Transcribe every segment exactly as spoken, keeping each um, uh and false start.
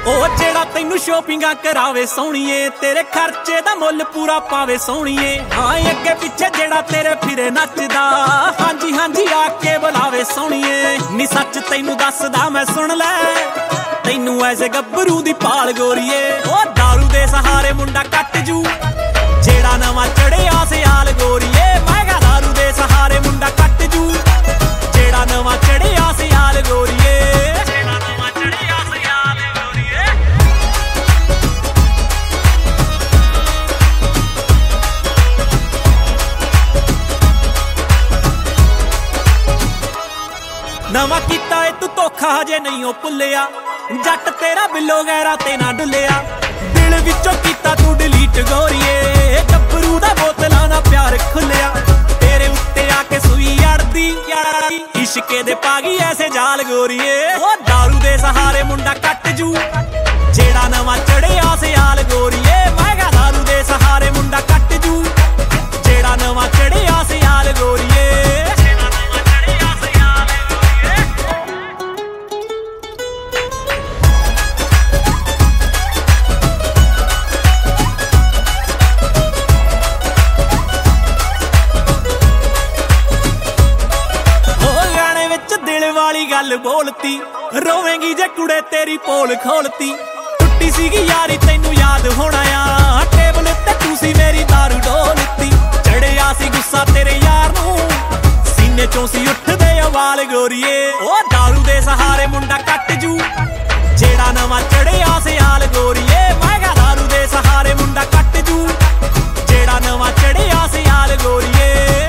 ਉਹ ਜਿਹੜਾ ਤੈਨੂੰ ਸ਼ੋਪਿੰਗਾਂ ਕਰਾਵੇ ਸੋਹਣੀਏ, ਤੇਰੇ ਖਰਚੇ ਦਾ ਮੁੱਲ ਪੂਰਾ ਪਾਵੇ ਸੋਹਣੀਏ। ਹਾਂ ਅੱਗੇ ਪਿੱਛੇ ਜਿਹੜਾ ਤੇਰੇ ਫਿਰੇ ਨੱਚਦਾ, ਹਾਂਜੀ ਹਾਂਜੀ ਆ ਕੇ ਬੁਲਾਵੇ ਸੋਹਣੀਏ। ਨੀ ਸੱਚ ਤੈਨੂੰ ਦੱਸਦਾ ਮੈਂ ਸੁਣ ਲੈ, ਤੈਨੂੰ ਐਸੇ ਗੱਭਰੂ ਦੀ ਭਾਲ ਗੋਰੀਏ। ਉਹ ਦਾਰੂ ਦੇ ਸਹਾਰੇ ਮੁੰਡਾ ਕੱਟ ਜੂ ਜਿਹੜਾ ਨਵਾਂ ਚੜਿਆ ਸਿਆਲ ਗੋਰੀਏ। ਮੈਂ ਕਿਹਾ ਦਾਰੂ ਦੇ ਸਹਾਰੇ ਮੁੰਡਾ ਕੱਟ ਜੂ ਜਿਹੜਾ ਨਵਾਂ ਚੜਿਆ ਸਿਆਲ ਗੋਰੀਏ। ਨਵਾਂ ਕੀਤਾ ਏ ਤੂੰ ਧੋਖਾ ਹਜੇ ਨਹੀਂ ਉਹ ਭੁੱਲਿਆ, ਜੱਟ ਤੇਰਾ ਬਿੱਲੋ ਗੈਰਾ ਤੇ ਨਾ ਡੁੱਲਿਆ। ਦਿਲ ਵਿੱਚੋਂ ਕੀਤਾ ਤੂੰ ਡਿਲੀਟ ਗੋਰੀਏ, ਗੱਭਰੂ ਦਾ ਬੋਤਲਾਂ ਦਾ ਪਿਆਰ ਖੁੱਲਿਆ। ਤੇਰੇ ਉੱਤੇ ਆ ਕੇ ਸੂਈ ਅੜਦੀ ਇਸ਼ਕੇ ਦੇ ਪਾਗੀ ਐਸੇ ਜਾਲ ਗੋਰੀਏ। ਉਹ ਦਾਰੂ ਦੇ ਸਹਾਰੇ ਮੁੰਡਾ ਕੱਟ ਜੂ ਜਿਹੜਾ ਨਵਾਂ ਚੜਿਆ ਸਿਆਲ ਗੋਰੀਏ। ਮੈਂ ਕਿਹਾ ਦਾਰੂ ਦੇ ਸਹਾਰੇ ਮੁੰਡਾ ਕੱਟ ਜੂ ਜਿਹੜਾ ਨਵਾਂ ਚੜਿਆ ਸਿਆਲ ਗੋਰੀਏ। ਵਾਲੀ ਗੱਲ ਬੋਲਤੀ ਰੋਵੇਂਗੀ ਜੇ ਕੁੜੇ ਤੇਰੀ ਪੋਲ ਖੋਲਤੀ। ਟੁੱਟੀ ਸੀਗੀ ਯਾਰੀ ਤੈਨੂੰ ਯਾਦ ਹੋਣਾ ਆ, ਟੇਬਲ ਉੱਤੇ ਤੂੰ ਸੀ ਮੇਰੀ ਦਾਰੂ ਡੋਲਤੀ। ਚੜਿਆ ਸੀ ਗੁੱਸਾ ਤੇਰੇ ਯਾਰ ਨੂੰ, ਸੀਨੇ ਚੋਂ ਸੀ ਉੱਠਦੇ ਅਵਾਲ ਗੋਰੀਏ। ਉਹ ਦਾਰੂ ਦੇ ਸਹਾਰੇ ਮੁੰਡਾ ਕੱਟ ਜੂ ਜਿਹੜਾ ਨਵਾਂ ਚੜਿਆ ਸਿਆਲ ਗੋਰੀਏ। ਮੈਂ ਕਿਹਾ ਦਾਰੂ ਦੇ ਸਹਾਰੇ ਮੁੰਡਾ ਕੱਟ ਜੂ ਜਿਹੜਾ ਨਵਾਂ ਚੜਿਆ ਸਿਆਲ ਗੋਰੀਏ।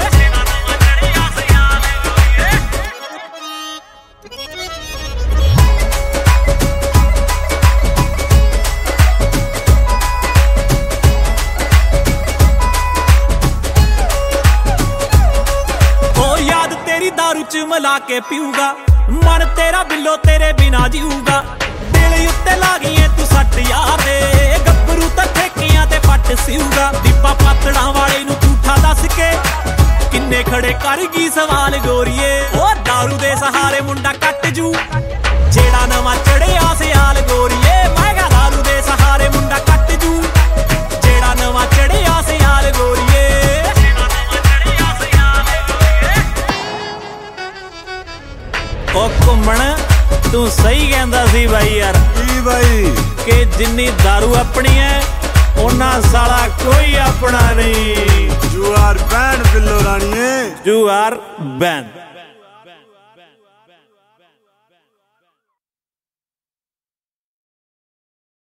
ਦਾਰੂ ਚ ਮਿਲਾ ਕੇ ਪੀਊਗਾ ਮਨ ਤੇਰਾ ਬਿੱਲੋ ਤੇਰੇ ਬਿਨਾ ਜੀਊਗਾ। ਦਿਲ ਉੱਤੇ ਲਾ ਗਈਏ ਤੂੰ ਸੱਟ ਯਾਰ ਦੇ, ਗੱਭਰੂ ਤਾਂ ਠੇਕਿਆਂ ਤੇ ਪੱਟ ਸਿਊਗਾ। ਦੀਪਾ ਪਾਤੜਾਂ ਵਾਲੇ ਨੂੰ ਝੂਠਾ ਦੱਸ ਕੇ ਕਿੰਨੇ ਖੜੇ ਕਰ ਗਈ ਸਵਾਲ ਗੋਰੀਏ। ਉਹ ਦਾਰੂ ਦੇ ਸਹਾਰੇ ਮੁੰਡਾ ਕੱਟ ਜੂ ਜਿਹੜਾ ਨਵਾਂ ਚੜਿਆ ਸਿਆਲ ਗੋਰੀਏ। ਮੈਂ ਕਿਹਾ ਦਾਰੂ ਦੇ ਸਹਾਰੇ ਮੁੰਡਾ ਕੱਟ ਜੂ ਜਿਹੜਾ ਨਵਾਂ ਚੜਿਆ ਸਿਆਲ ਗੋਰੀਏ। ਉਹ ਘੁੰਮਣ ਤੂੰ ਸਹੀ ਕਹਿੰਦਾ ਸੀ ਬਾਈ ਯਾਰ। ਕੀ ਬਾਈ? ਕਿ ਜਿੰਨੀ ਦਾਰੂ ਆਪਣੀ ਹੈ ਉਹਨਾਂ ਸਾਲਾ ਕੋਈ ਆਪਣਾ ਨਹੀਂ। ਯੂ ਆਰ ਬੈਨ ਬਿੱਲੋ ਰਾਣੀਏ, ਯੂ ਆਰ ਬੈਨ।